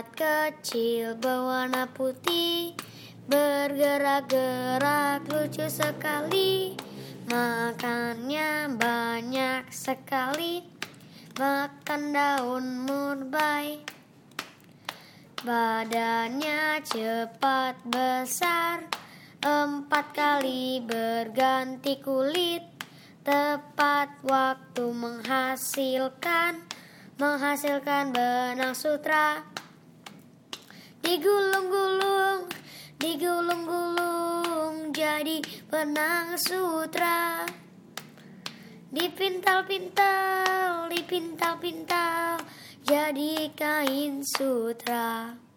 Saat kecil berwarna putih, bergerak-gerak lucu sekali. Makannya banyak sekali, makan daun murbai. Badannya cepat besar, 4 kali berganti kulit. Tepat waktu menghasilkan benang sutra. Digulung-gulung, jadi benang sutra. Dipintal-pintal, jadi kain sutra.